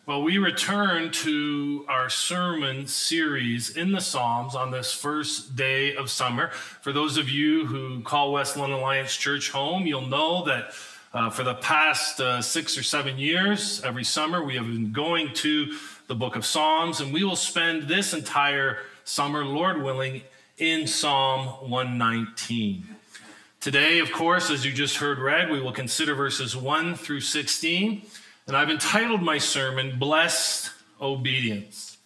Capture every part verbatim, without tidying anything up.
Well, we return to our sermon series in the Psalms on this first day of summer. For those of you who call West London Alliance Church home, you'll know that uh, for the past uh, six or seven years, every summer, we have been going to the book of Psalms, and we will spend this entire summer, Lord willing, in Psalm one nineteen. Today, of course, as you just heard read, we will consider verses one through sixteen. And I've entitled my sermon, Blessed Obedience.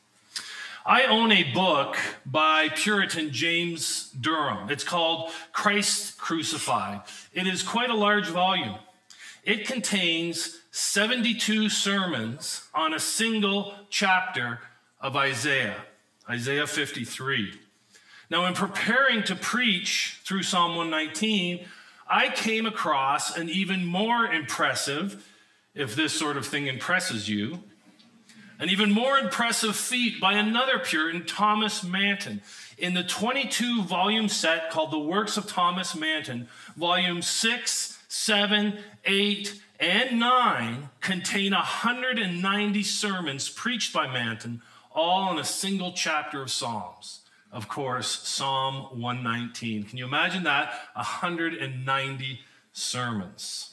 I own a book by Puritan James Durham. It's called Christ Crucified. It is quite a large volume. It contains seventy-two sermons on a single chapter of Isaiah, Isaiah fifty-three. Now, in preparing to preach through Psalm one nineteen, I came across an even more impressive, if this sort of thing impresses you, an even more impressive feat by another Puritan, Thomas Manton. In the twenty-two volume set called The Works of Thomas Manton, volumes six, seven, eight, and nine contain one hundred ninety sermons preached by Manton, all in a single chapter of Psalms. Of course, Psalm one nineteen. Can you imagine that? one hundred ninety sermons.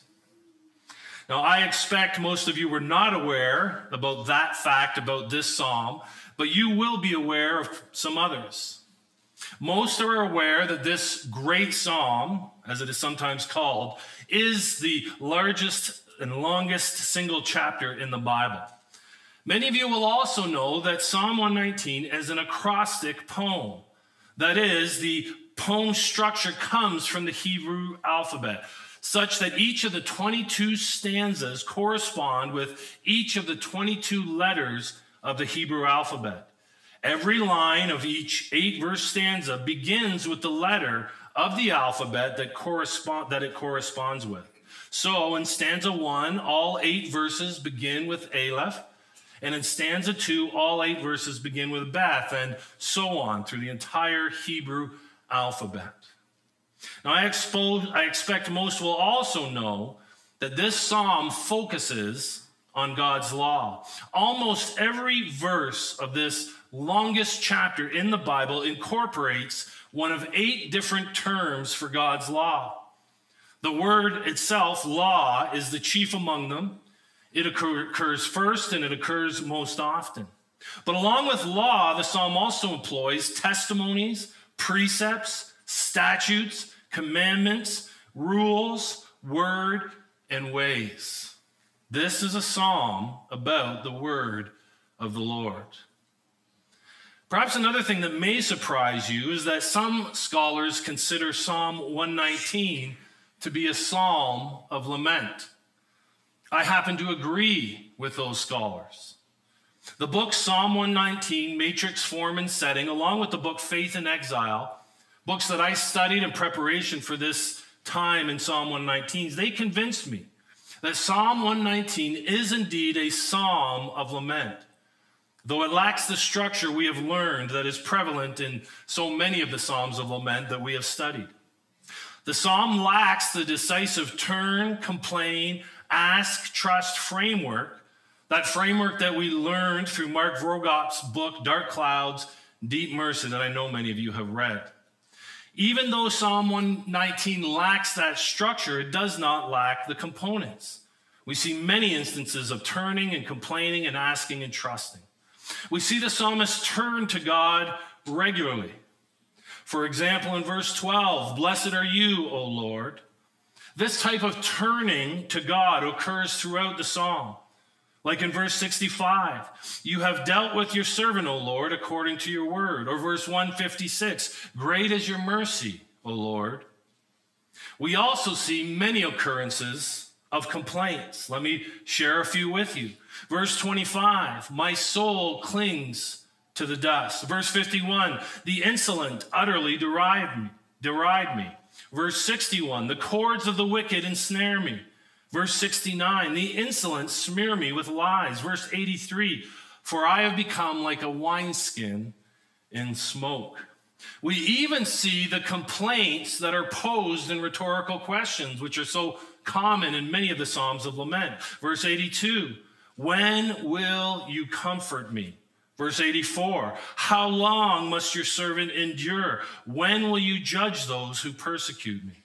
Now, I expect most of you were not aware about that fact about this psalm, but you will be aware of some others. Most are aware that this great psalm, as it is sometimes called, is the largest and longest single chapter in the Bible. Many of you will also know that Psalm one nineteen is an acrostic poem. That is, the poem structure comes from the Hebrew alphabet, such that each of the twenty-two stanzas correspond with each of the twenty-two letters of the Hebrew alphabet. Every line of each eight-verse stanza begins with the letter of the alphabet that correspond that it corresponds with. So in stanza one, all eight verses begin with Aleph, and in stanza two, all eight verses begin with Beth, and so on through the entire Hebrew alphabet. Now, I, expose, I expect most will also know that this psalm focuses on God's law. Almost every verse of this longest chapter in the Bible incorporates one of eight different terms for God's law. The word itself, law, is the chief among them. It occurs first and it occurs most often. But along with law, the psalm also employs testimonies, precepts, statutes, commandments, rules, word, and ways. This is a psalm about the word of the Lord. Perhaps another thing that may surprise you is that some scholars consider Psalm one nineteen to be a psalm of lament. I happen to agree with those scholars. The book Psalm one nineteen, Matrix Form and Setting, along with the book Faith in Exile, books that I studied in preparation for this time in Psalm one nineteen, they convinced me that Psalm one nineteen is indeed a psalm of lament, though it lacks the structure we have learned that is prevalent in so many of the psalms of lament that we have studied. The psalm lacks the decisive turn, complain, ask, trust framework, that framework that we learned through Mark Vroegop's book, Dark Clouds, Deep Mercy, that I know many of you have read. Even though Psalm one nineteen lacks that structure, it does not lack the components. We see many instances of turning and complaining and asking and trusting. We see the psalmist turn to God regularly. For example, in verse twelve, blessed are you, O Lord. This type of turning to God occurs throughout the psalm. Like in verse sixty-five, you have dealt with your servant, O Lord, according to your word. Or verse one fifty-six, great is your mercy, O Lord. We also see many occurrences of complaints. Let me share a few with you. Verse twenty-five, my soul clings to the dust. Verse fifty-one, the insolent utterly deride me. Deride me. Verse sixty-one, the cords of the wicked ensnare me. Verse sixty-nine, the insolent smear me with lies. Verse eighty-three, for I have become like a wineskin in smoke. We even see the complaints that are posed in rhetorical questions, which are so common in many of the Psalms of Lament. Verse eighty-two, When will you comfort me? Verse eighty-four, how long must your servant endure? When will you judge those who persecute me?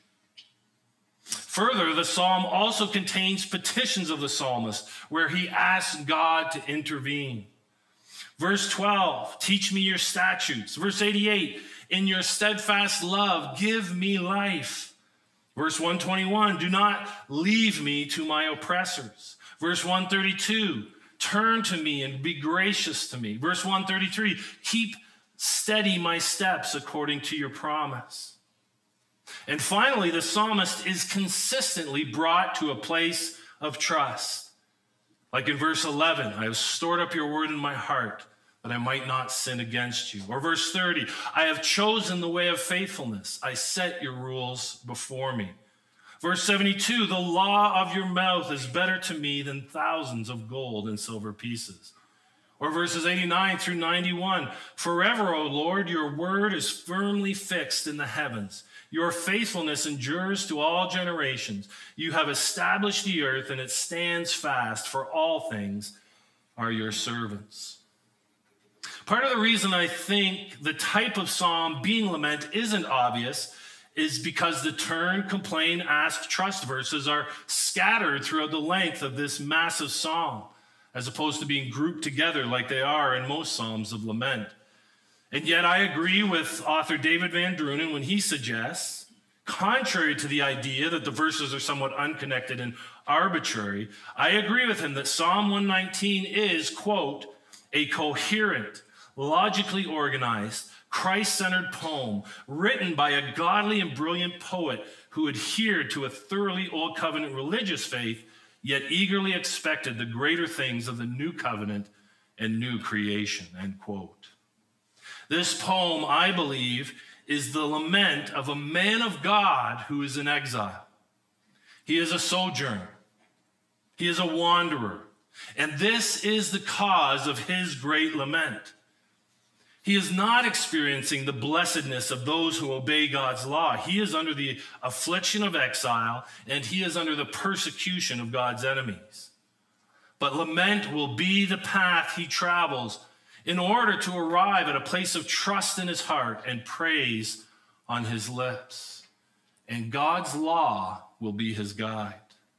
Further, the psalm also contains petitions of the psalmist where he asks God to intervene. Verse twelve, teach me your statutes. Verse eighty-eight, in your steadfast love, give me life. Verse one twenty-one, do not leave me to my oppressors. Verse one thirty-two, turn to me and be gracious to me. Verse one thirty-three, keep steady my steps according to your promise. And finally, the psalmist is consistently brought to a place of trust. Like in verse eleven, I have stored up your word in my heart that I might not sin against you. Or verse thirty, I have chosen the way of faithfulness. I set your rules before me. Verse seventy-two, the law of your mouth is better to me than thousands of gold and silver pieces. Or verses eighty-nine through ninety-one, forever, O Lord, your word is firmly fixed in the heavens. Your faithfulness endures to all generations. You have established the earth and it stands fast, for all things are your servants. Part of the reason I think the type of psalm being lament isn't obvious is because the turn, complain, ask, trust verses are scattered throughout the length of this massive psalm, as opposed to being grouped together like they are in most psalms of lament. And yet I agree with author David Van Drunen when he suggests, contrary to the idea that the verses are somewhat unconnected and arbitrary, I agree with him that Psalm one nineteen is, quote, a coherent, logically organized, Christ-centered poem written by a godly and brilliant poet who adhered to a thoroughly Old Covenant religious faith, yet eagerly expected the greater things of the new covenant and new creation, end quote. This poem, I believe, is the lament of a man of God who is in exile. He is a sojourner. He is a wanderer. And this is the cause of his great lament. He is not experiencing the blessedness of those who obey God's law. He is under the affliction of exile, and he is under the persecution of God's enemies. But lament will be the path he travels in order to arrive at a place of trust in his heart and praise on his lips. And God's law will be his guide.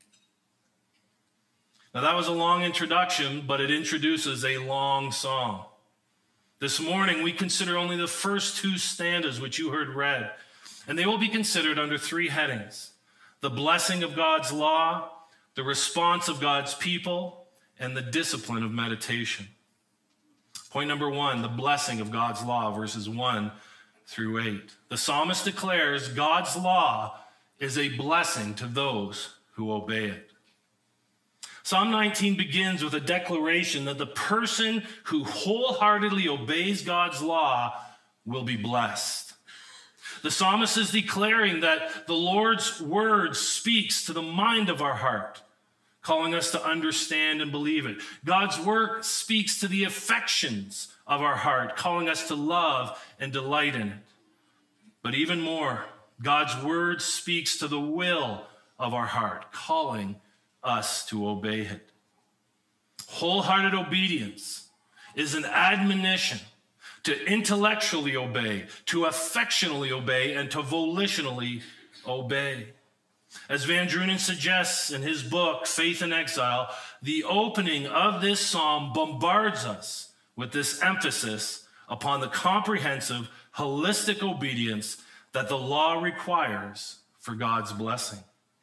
Now that was a long introduction, but it introduces a long song. This morning, we consider only the first two stanzas which you heard read, and they will be considered under three headings: the blessing of God's law, the response of God's people, and the discipline of meditation. Point number one, the blessing of God's law, verses one through eight. The psalmist declares God's law is a blessing to those who obey it. Psalm nineteen begins with a declaration that the person who wholeheartedly obeys God's law will be blessed. The psalmist is declaring that the Lord's word speaks to the mind of our heart, calling us to understand and believe it. God's word speaks to the affections of our heart, calling us to love and delight in it. But even more, God's word speaks to the will of our heart, calling us to obey it. Wholehearted obedience is an admonition to intellectually obey, to affectionately obey, and to volitionally obey. As Van Drunen suggests in his book, Faith in Exile, the opening of this psalm bombards us with this emphasis upon the comprehensive, holistic obedience that the law requires for God's blessing.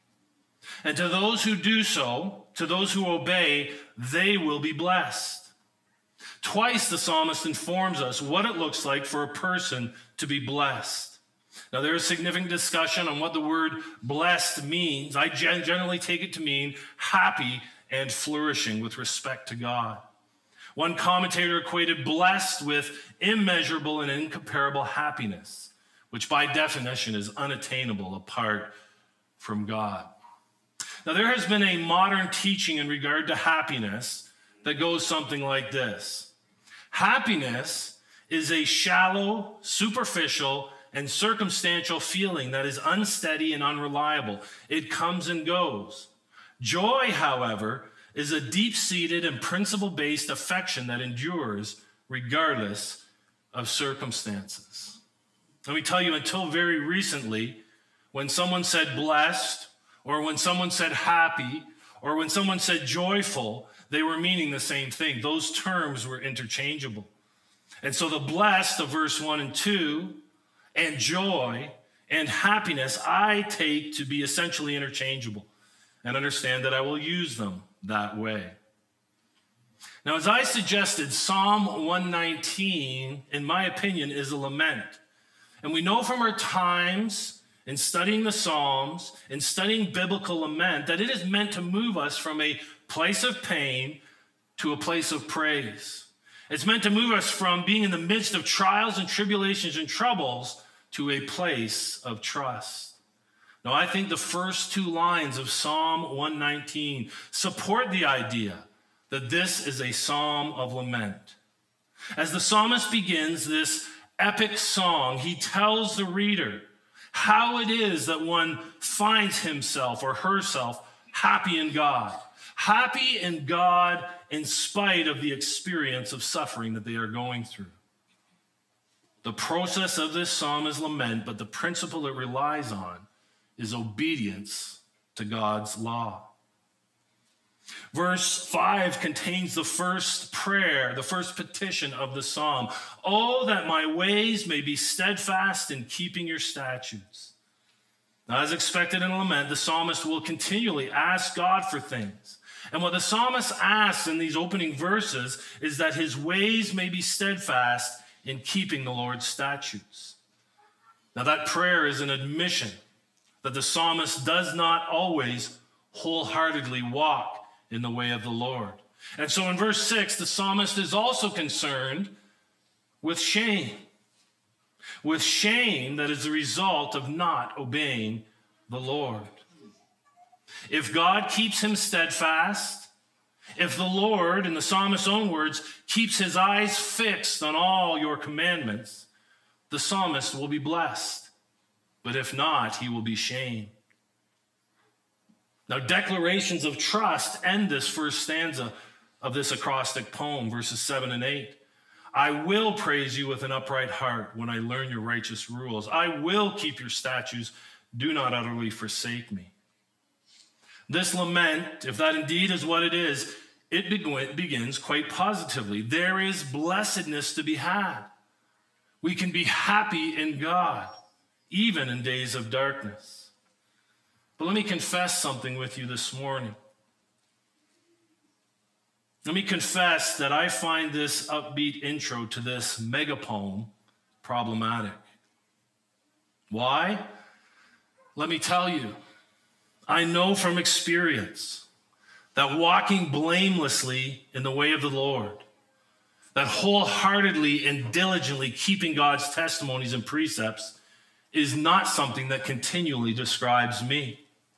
And to those who do so, to those who obey, they will be blessed. Twice the psalmist informs us what it looks like for a person to be blessed. Now, there is significant discussion on what the word blessed means. I generally take it to mean happy and flourishing with respect to God. One commentator equated blessed with immeasurable and incomparable happiness, which by definition is unattainable apart from God. Now, there has been a modern teaching in regard to happiness that goes something like this. Happiness is a shallow, superficial, and circumstantial feeling that is unsteady and unreliable. It comes and goes. Joy, however, is a deep-seated and principle-based affection that endures regardless of circumstances. Let me tell you, until very recently, when someone said blessed, or when someone said happy, or when someone said joyful, they were meaning the same thing. Those terms were interchangeable. And so the blessed of verse one and two, and joy and happiness, I take to be essentially interchangeable, and understand that I will use them that way. Now, as I suggested, Psalm one nineteen, in my opinion, is a lament. And we know from our times in studying the Psalms, in studying biblical lament, that it is meant to move us from a place of pain to a place of praise. It's meant to move us from being in the midst of trials and tribulations and troubles to a place of trust. Now, I think the first two lines of Psalm one nineteen support the idea that this is a psalm of lament. As the psalmist begins this epic song, he tells the reader how it is that one finds himself or herself happy in God. Happy in God in spite of the experience of suffering that they are going through. The process of this psalm is lament, but the principle it relies on is obedience to God's law. Verse five contains the first prayer, the first petition of the psalm. Oh, that my ways may be steadfast in keeping your statutes. Now, as expected in a lament, the psalmist will continually ask God for things. And what the psalmist asks in these opening verses is that his ways may be steadfast in keeping the Lord's statutes. Now, that prayer is an admission that the psalmist does not always wholeheartedly walk in the way of the Lord. And so in verse six, the psalmist is also concerned with shame. With shame that is the result of not obeying the Lord. If God keeps him steadfast, if the Lord, in the psalmist's own words, keeps his eyes fixed on all your commandments, the psalmist will be blessed. But if not, he will be shamed. Now, declarations of trust end this first stanza of this acrostic poem, verses seven and eight. I will praise you with an upright heart when I learn your righteous rules. I will keep your statutes. Do not utterly forsake me. This lament, if that indeed is what it is, it begins quite positively. There is blessedness to be had. We can be happy in God, even in days of darkness. But let me confess something with you this morning. Let me confess that I find this upbeat intro to this mega poem problematic. Why? Let me tell you. I know from experience that walking blamelessly in the way of the Lord, that wholeheartedly and diligently keeping God's testimonies and precepts is not something that continually describes me.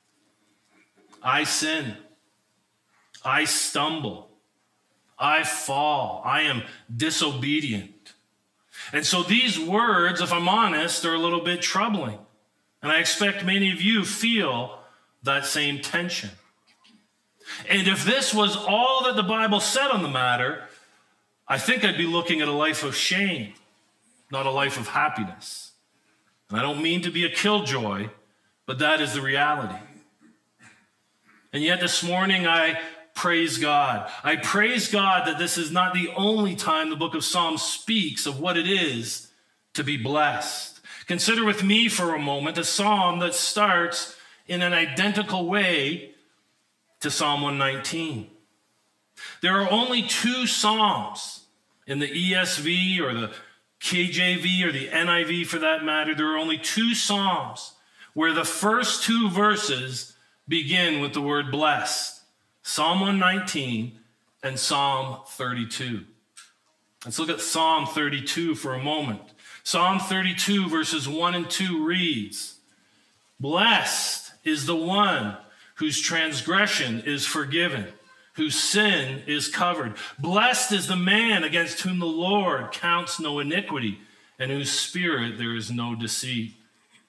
I sin. I stumble. I fall. I am disobedient. And so these words, if I'm honest, are a little bit troubling. And I expect many of you feel that same tension. And if this was all that the Bible said on the matter, I think I'd be looking at a life of shame, not a life of happiness. And I don't mean to be a killjoy, but that is the reality. And yet this morning I praise God. I praise God that this is not the only time the book of Psalms speaks of what it is to be blessed. Consider with me for a moment a psalm that starts in an identical way to Psalm one nineteen. There are only two psalms in the E S V or the K J V or the N I V for that matter. There are only two psalms where the first two verses begin with the word blessed. Psalm one nineteen and Psalm thirty-two. Let's look at Psalm thirty-two for a moment. Psalm thirty-two verses one and two reads, blessed is the one whose transgression is forgiven, whose sin is covered. Blessed is the man against whom the Lord counts no iniquity, and whose spirit there is no deceit.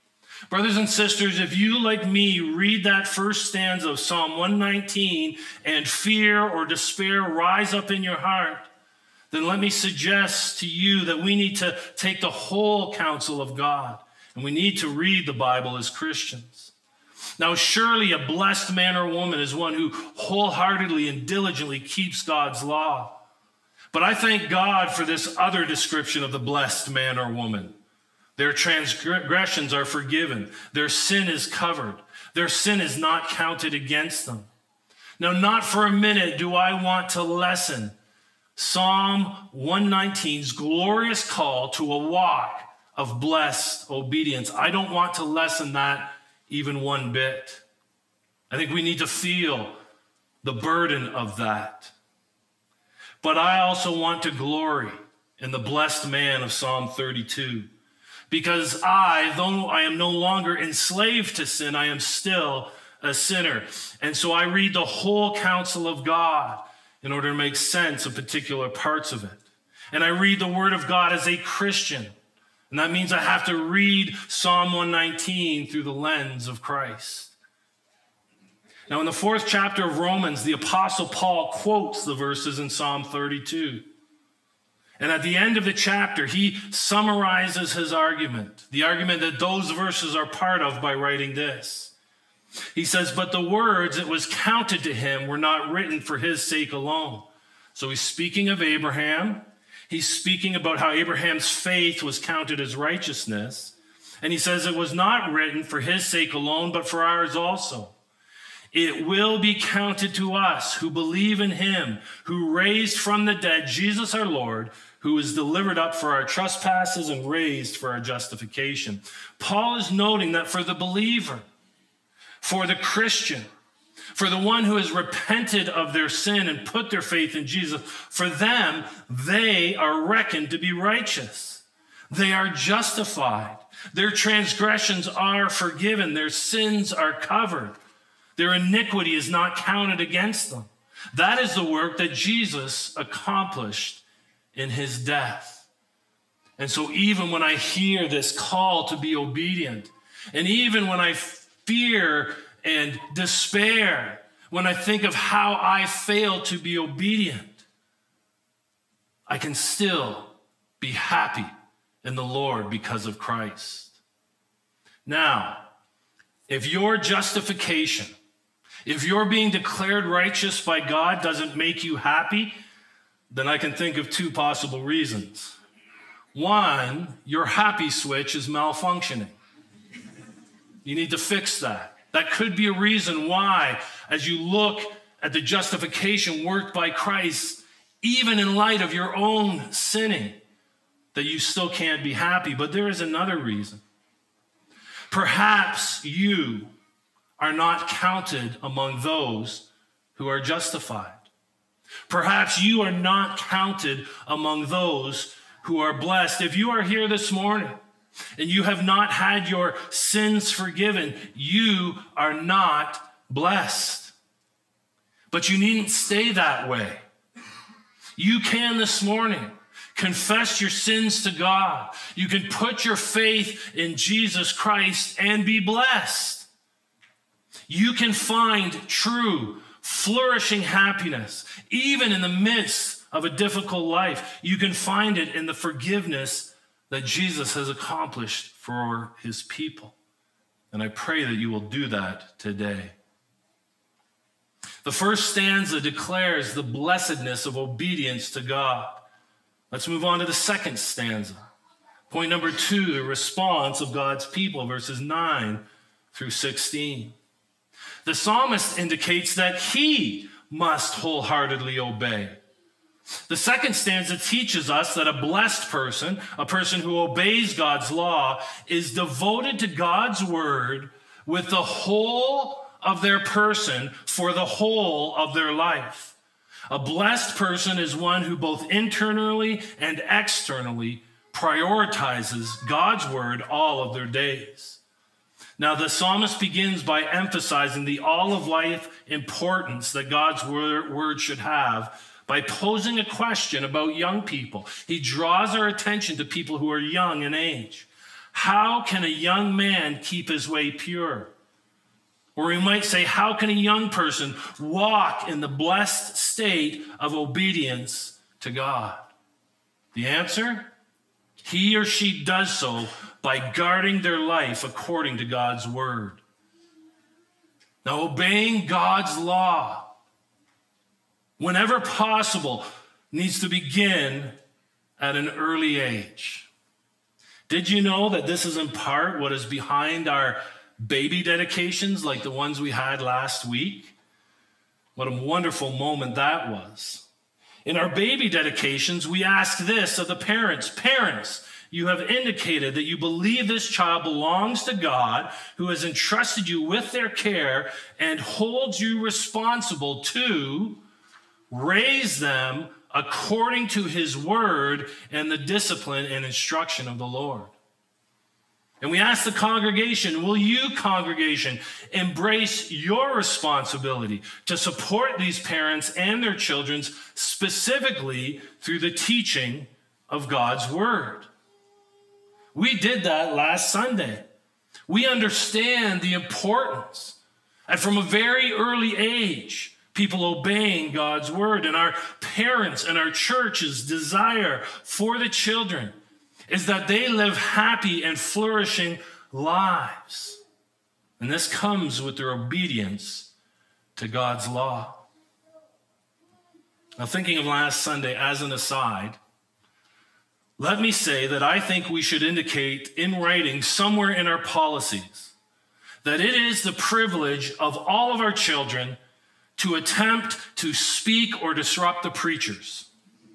Brothers and sisters, if you, like me, read that first stanza of Psalm one nineteen and fear or despair rise up in your heart, then let me suggest to you that we need to take the whole counsel of God, and we need to read the Bible as Christians. Now, surely a blessed man or woman is one who wholeheartedly and diligently keeps God's law. But I thank God for this other description of the blessed man or woman. Their transgressions are forgiven. Their sin is covered. Their sin is not counted against them. Now, not for a minute do I want to lessen Psalm one nineteen's glorious call to a walk of blessed obedience. I don't want to lessen that even one bit. I think we need to feel the burden of that. But I also want to glory in the blessed man of Psalm thirty-two. Because I, though I am no longer enslaved to sin, I am still a sinner. And so I read the whole counsel of God in order to make sense of particular parts of it. And I read the word of God as a Christian. And that means I have to read Psalm one nineteen through the lens of Christ. Now, in the fourth chapter of Romans, the Apostle Paul quotes the verses in Psalm thirty-two. And at the end of the chapter, he summarizes his argument, the argument that those verses are part of, by writing this. He says, but the words that was counted to him were not written for his sake alone. So he's speaking of Abraham. He's speaking about how Abraham's faith was counted as righteousness. And he says it was not written for his sake alone, but for ours also. It will be counted to us who believe in him, who raised from the dead Jesus our Lord, who was delivered up for our trespasses and raised for our justification. Paul is noting that for the believer, for the Christian, for the one who has repented of their sin and put their faith in Jesus, for them, they are reckoned to be righteous. They are justified. Their transgressions are forgiven. Their sins are covered. Their iniquity is not counted against them. That is the work that Jesus accomplished in his death. And so even when I hear this call to be obedient, and even when I fear and despair, when I think of how I fail to be obedient, I can still be happy in the Lord because of Christ. Now, if your justification, if you're being declared righteous by God doesn't make you happy, then I can think of two possible reasons. One, your happy switch is malfunctioning. You need to fix that. That could be a reason why, as you look at the justification worked by Christ, even in light of your own sinning, that you still can't be happy. But there is another reason. Perhaps you are not counted among those who are justified. Perhaps you are not counted among those who are blessed. If you are here this morning and you have not had your sins forgiven, you are not blessed. But you needn't stay that way. You can this morning confess your sins to God. You can put your faith in Jesus Christ and be blessed. You can find true, flourishing happiness, even in the midst of a difficult life. You can find it in the forgiveness that Jesus has accomplished for his people. And I pray that you will do that today. The first stanza declares the blessedness of obedience to God. Let's move on to the second stanza. Point number two, the response of God's people, verses nine through sixteen. The psalmist indicates that he must wholeheartedly obey. The second stanza teaches us that a blessed person, a person who obeys God's law, is devoted to God's word with the whole of their person for the whole of their life. A blessed person is one who both internally and externally prioritizes God's word all of their days. Now, the psalmist begins by emphasizing the all-of-life importance that God's word should have by posing a question about young people. He draws our attention to people who are young in age. How can a young man keep his way pure? Or we might say, how can a young person walk in the blessed state of obedience to God? The answer? He or she does so by guarding their life according to God's word. Now, obeying God's law, whenever possible, needs to begin at an early age. Did you know that this is in part what is behind our baby dedications like the ones we had last week? What a wonderful moment that was. In our baby dedications, we ask this of the parents. Parents, you have indicated that you believe this child belongs to God, who has entrusted you with their care and holds you responsible to raise them according to his word and the discipline and instruction of the Lord. And we ask the congregation, will you, congregation, embrace your responsibility to support these parents and their children specifically through the teaching of God's word? We did that last Sunday. We understand the importance, and from a very early age, people obeying God's word, and our parents and our church's desire for the children is that they live happy and flourishing lives. And this comes with their obedience to God's law. Now, thinking of last Sunday as an aside, let me say that I think we should indicate in writing somewhere in our policies that it is the privilege of all of our children to attempt to speak or disrupt the preachers.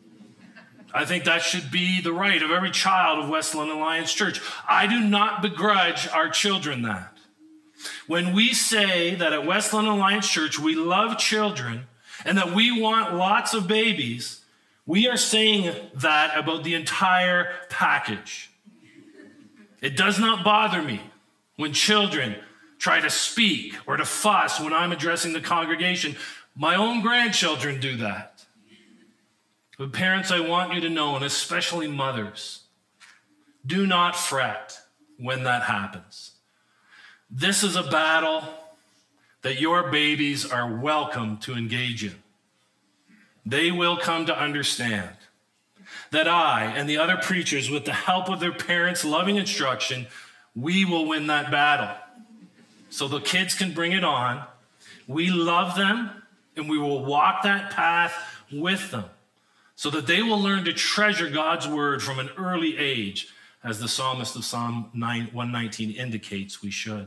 I think that should be the right of every child of West London Alliance Church. I do not begrudge our children that. When we say that at West London Alliance Church we love children and that we want lots of babies, we are saying that about the entire package. It does not bother me when children try to speak or to fuss when I'm addressing the congregation. My own grandchildren do that. But parents, I want you to know, and especially mothers, do not fret when that happens. This is a battle that your babies are welcome to engage in. They will come to understand that I and the other preachers, with the help of their parents' loving instruction, we will win that battle. So the kids can bring it on. We love them, and we will walk that path with them so that they will learn to treasure God's word from an early age, as the psalmist of Psalm one nineteen indicates we should.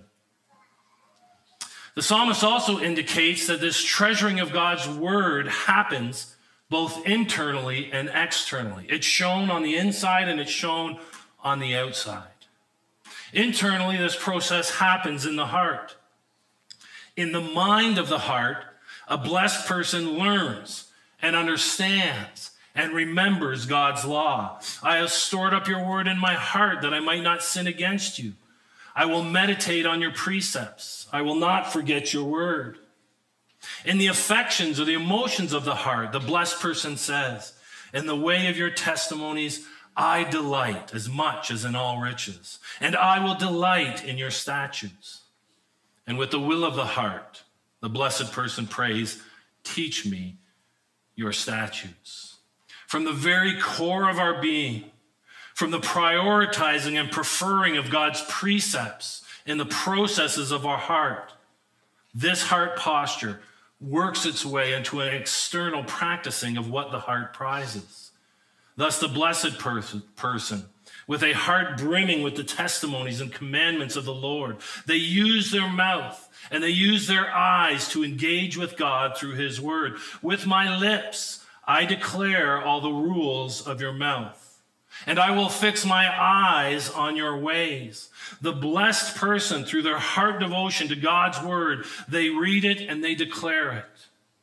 The psalmist also indicates that this treasuring of God's word happens both internally and externally. It's shown on the inside and it's shown on the outside. Internally, this process happens in the heart. In the mind of the heart, a blessed person learns and understands and remembers God's law. I have stored up your word in my heart that I might not sin against you. I will meditate on your precepts. I will not forget your word. In the affections or the emotions of the heart, the blessed person says, in the way of your testimonies, I delight as much as in all riches, and I will delight in your statutes. And with the will of the heart, the blessed person prays, teach me your statutes. From the very core of our being, from the prioritizing and preferring of God's precepts in the processes of our heart, this heart posture works its way into an external practicing of what the heart prizes. Thus, the blessed person, person, with a heart brimming with the testimonies and commandments of the Lord, they use their mouth and they use their eyes to engage with God through his word. With my lips, I declare all the rules of your mouth, and I will fix my eyes on your ways. The blessed person, through their heart devotion to God's word, they read it and they declare it.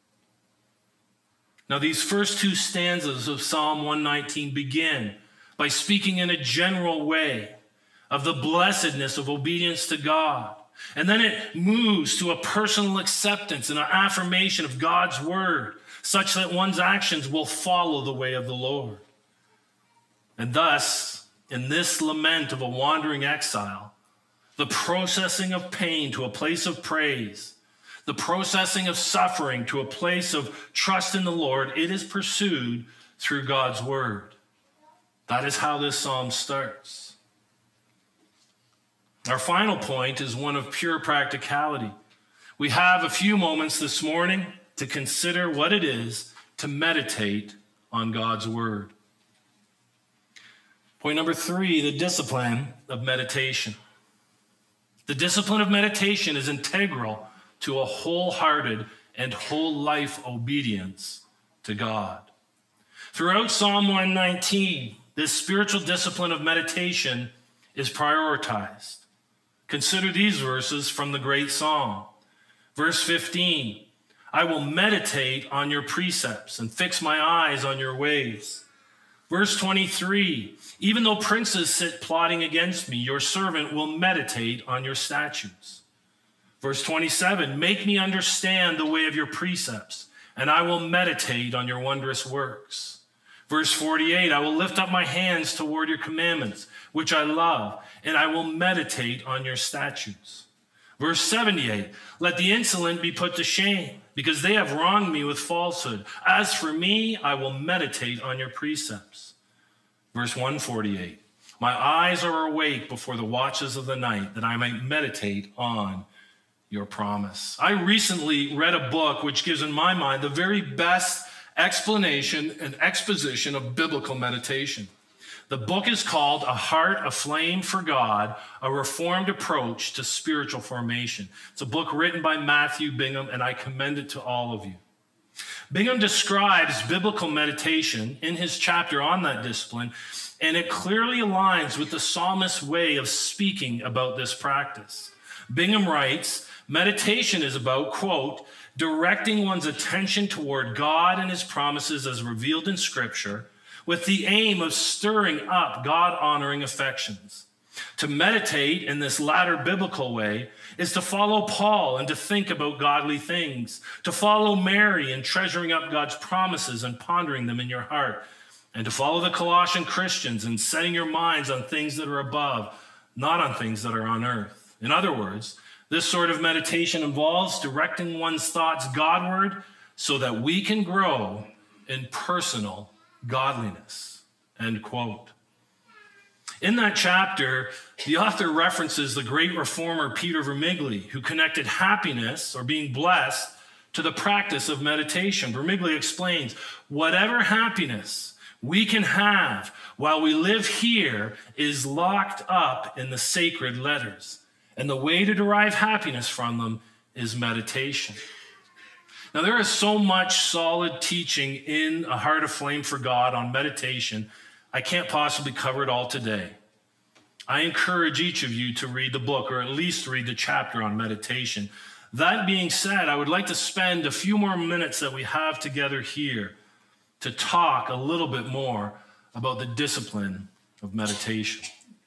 Now, these first two stanzas of Psalm one nineteen begin by speaking in a general way of the blessedness of obedience to God. And then it moves to a personal acceptance and an affirmation of God's word, such that one's actions will follow the way of the Lord. And thus, in this lament of a wandering exile, the processing of pain to a place of praise, the processing of suffering to a place of trust in the Lord, it is pursued through God's word. That is how this psalm starts. Our final point is one of pure practicality. We have a few moments this morning to consider what it is to meditate on God's word. Point number three, the discipline of meditation. The discipline of meditation is integral to a wholehearted and whole life obedience to God. Throughout Psalm one nineteen, this spiritual discipline of meditation is prioritized. Consider these verses from the great psalm. Verse fifteen, I will meditate on your precepts and fix my eyes on your ways. Verse twenty-three, even though princes sit plotting against me, your servant will meditate on your statutes. Verse twenty-seven, make me understand the way of your precepts, and I will meditate on your wondrous works. Verse forty-eight, I will lift up my hands toward your commandments, which I love, and I will meditate on your statutes. Verse seventy-eight, let the insolent be put to shame, because they have wronged me with falsehood. As for me, I will meditate on your precepts. Verse one forty-eight, my eyes are awake before the watches of the night, that I might meditate on your promise. I recently read a book which gives, in my mind, the very best explanation and exposition of biblical meditation. The book is called A Heart Aflame for God, A Reformed Approach to Spiritual Formation. It's a book written by Matthew Bingham, and I commend it to all of you. Bingham describes biblical meditation in his chapter on that discipline, and it clearly aligns with the psalmist's way of speaking about this practice. Bingham writes, meditation is about, quote, directing one's attention toward God and his promises as revealed in Scripture, with the aim of stirring up God-honoring affections. To meditate in this latter biblical way is to follow Paul and to think about godly things, to follow Mary in treasuring up God's promises and pondering them in your heart, and to follow the Colossian Christians in setting your minds on things that are above, not on things that are on earth. In other words, this sort of meditation involves directing one's thoughts Godward so that we can grow in personal godliness, end quote. In that chapter, the author references the great reformer Peter Vermigli, who connected happiness or being blessed to the practice of meditation. Vermigli explains, whatever happiness we can have while we live here is locked up in the sacred letters, and the way to derive happiness from them is meditation. Now, there is so much solid teaching in A Heart Aflame for God on meditation, I can't possibly cover it all today. I encourage each of you to read the book, or at least read the chapter on meditation. That being said, I would like to spend a few more minutes that we have together here to talk a little bit more about the discipline of meditation.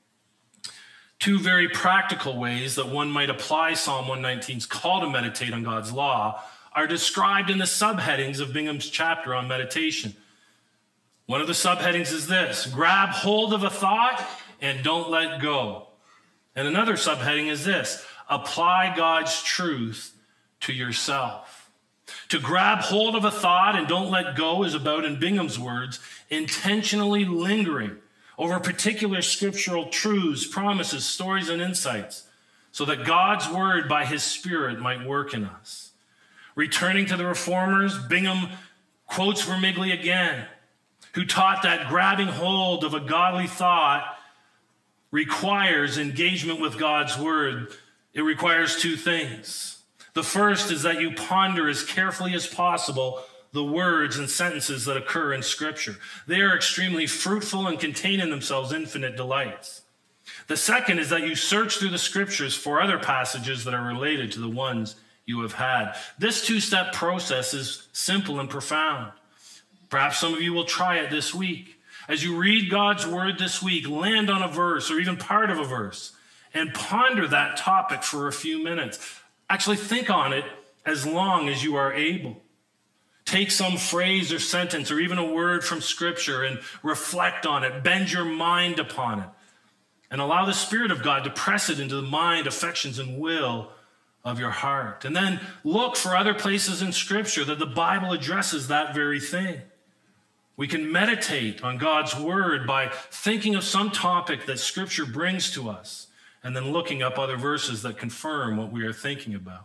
Two very practical ways that one might apply Psalm one nineteen's call to meditate on God's law are described in the subheadings of Bingham's chapter on meditation. One of the subheadings is this: grab hold of a thought and don't let go. And another subheading is this: apply God's truth to yourself. To grab hold of a thought and don't let go is about, in Bingham's words, intentionally lingering over particular scriptural truths, promises, stories, and insights, so that God's word by his Spirit might work in us. Returning to the reformers, Bingham quotes Vermigli again, who taught that grabbing hold of a godly thought requires engagement with God's word. It requires two things. The first is that you ponder as carefully as possible the words and sentences that occur in Scripture. They are extremely fruitful and contain in themselves infinite delights. The second is that you search through the Scriptures for other passages that are related to the ones you have had. This two-step process is simple and profound. Perhaps some of you will try it this week. As you read God's word this week, land on a verse or even part of a verse and ponder that topic for a few minutes. Actually, think on it as long as you are able. Take some phrase or sentence or even a word from Scripture and reflect on it. Bend your mind upon it. And allow the Spirit of God to press it into the mind, affections, and will of your heart. And then look for other places in Scripture that the Bible addresses that very thing. We can meditate on God's word by thinking of some topic that Scripture brings to us and then looking up other verses that confirm what we are thinking about.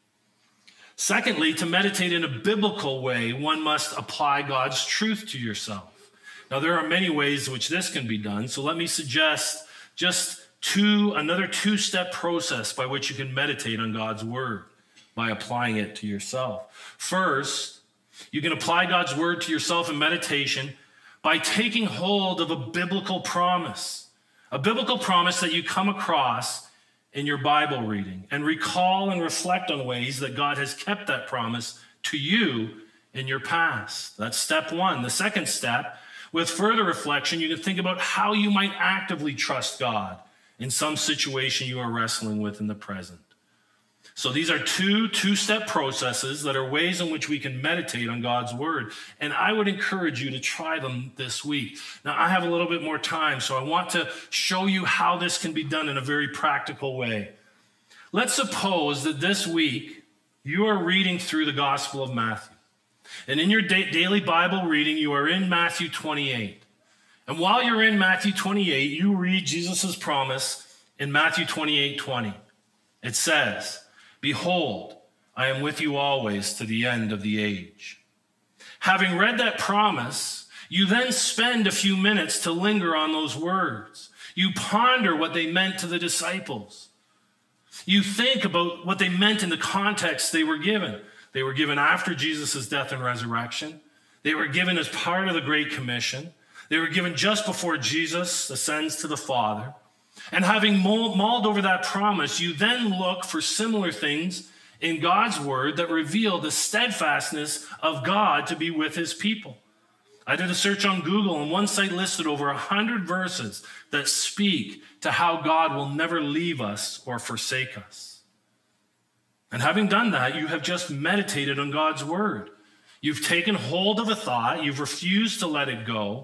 Secondly, to meditate in a biblical way, one must apply God's truth to yourself. Now, there are many ways which this can be done, so let me suggest just two, another two-step process by which you can meditate on God's word by applying it to yourself. First, you can apply God's word to yourself in meditation by taking hold of a biblical promise, a biblical promise that you come across in your Bible reading, and recall and reflect on ways that God has kept that promise to you in your past. That's step one. The second step, with further reflection, you can think about how you might actively trust God in some situation you are wrestling with in the present. So these are two two-step processes that are ways in which we can meditate on God's word. And I would encourage you to try them this week. Now, I have a little bit more time, so I want to show you how this can be done in a very practical way. Let's suppose that this week you are reading through the Gospel of Matthew. And in your da- daily Bible reading, you are in Matthew twenty-eight. And while you're in Matthew twenty-eight, you read Jesus' promise in Matthew twenty-eight twenty. It says, "Behold, I am with you always to the end of the age." Having read that promise, you then spend a few minutes to linger on those words. You ponder what they meant to the disciples. You think about what they meant in the context they were given. They were given after Jesus' death and resurrection. They were given as part of the Great Commission. They were given just before Jesus ascends to the Father. And having mulled over that promise, you then look for similar things in God's word that reveal the steadfastness of God to be with his people. I did a search on Google, and one site listed over one hundred verses that speak to how God will never leave us or forsake us. And having done that, you have just meditated on God's word. You've taken hold of a thought. You've refused to let it go.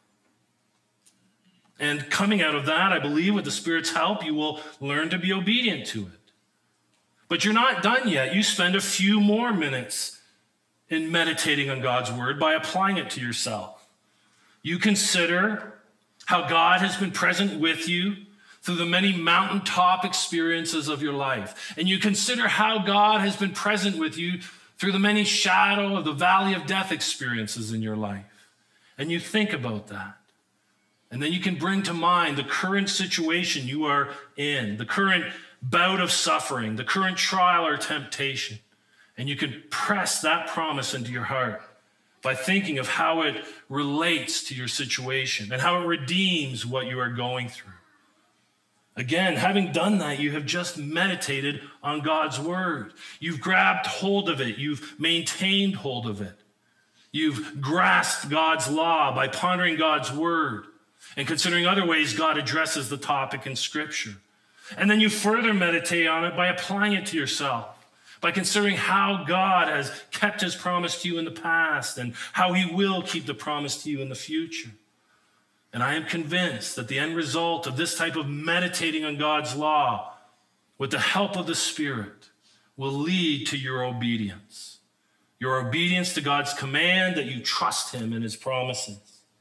And coming out of that, I believe with the Spirit's help, you will learn to be obedient to it. But you're not done yet. You spend a few more minutes in meditating on God's word by applying it to yourself. You consider how God has been present with you through the many mountaintop experiences of your life. And you consider how God has been present with you through the many shadow of the valley of death experiences in your life. And you think about that. And then you can bring to mind the current situation you are in, the current bout of suffering, the current trial or temptation. And you can press that promise into your heart by thinking of how it relates to your situation and how it redeems what you are going through. Again, having done that, you have just meditated on God's word. You've grabbed hold of it. You've maintained hold of it. You've grasped God's law by pondering God's word and considering other ways God addresses the topic in Scripture. And then you further meditate on it by applying it to yourself, by considering how God has kept his promise to you in the past and how he will keep the promise to you in the future. And I am convinced that the end result of this type of meditating on God's law, with the help of the Spirit, will lead to your obedience. Your obedience to God's command that you trust him and his promises.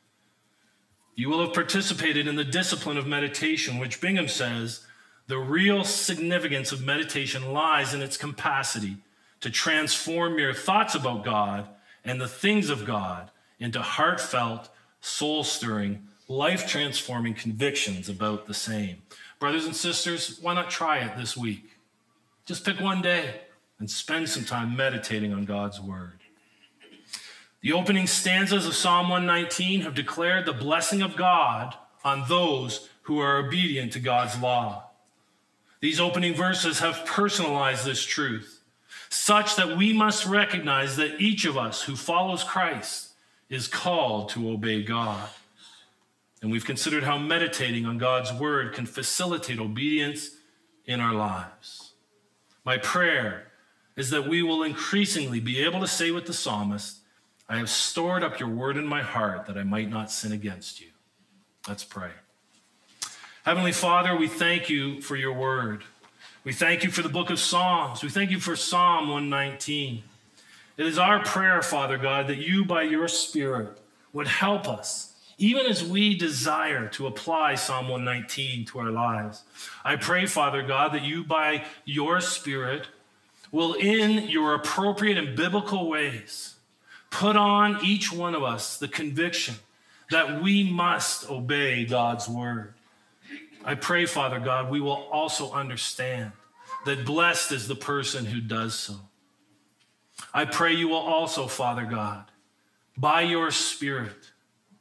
You will have participated in the discipline of meditation, which Bingham says the real significance of meditation lies in its capacity to transform your thoughts about God and the things of God into heartfelt, soul-stirring, life-transforming convictions about the same. Brothers and sisters, why not try it this week? Just pick one day and spend some time meditating on God's word. The opening stanzas of Psalm one nineteen have declared the blessing of God on those who are obedient to God's law. These opening verses have personalized this truth, such that we must recognize that each of us who follows Christ is called to obey God. And we've considered how meditating on God's word can facilitate obedience in our lives. My prayer is that we will increasingly be able to say with the psalmist, I have stored up your word in my heart that I might not sin against you. Let's pray. Heavenly Father, we thank you for your word. We thank you for the book of Psalms. We thank you for Psalm one nineteen. It is our prayer, Father God, that you by your Spirit would help us, even as we desire to apply Psalm one nineteen to our lives. I pray, Father God, that you by your Spirit will, in your appropriate and biblical ways, put on each one of us the conviction that we must obey God's word. I pray, Father God, we will also understand that blessed is the person who does so. I pray you will also, Father God, by your Spirit,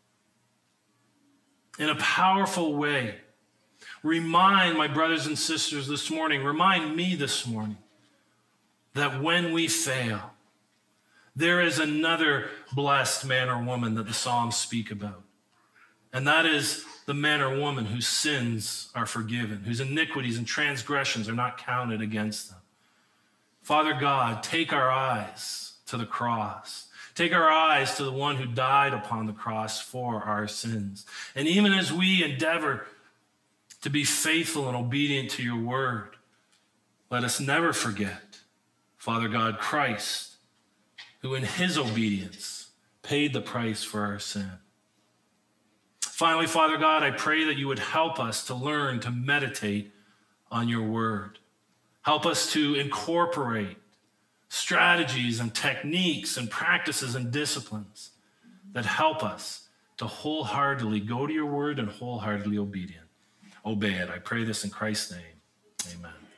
in a powerful way, remind my brothers and sisters this morning, remind me this morning, that when we fail, there is another blessed man or woman that the Psalms speak about. And that is the man or woman whose sins are forgiven, whose iniquities and transgressions are not counted against them. Father God, take our eyes to the cross. Take our eyes to the one who died upon the cross for our sins. And even as we endeavor to be faithful and obedient to your word, let us never forget, Father God, Christ, who in his obedience paid the price for our sin. Finally, Father God, I pray that you would help us to learn to meditate on your word. Help us to incorporate strategies and techniques and practices and disciplines that help us to wholeheartedly go to your word and wholeheartedly obedient. Obey it. I pray this in Christ's name. Amen.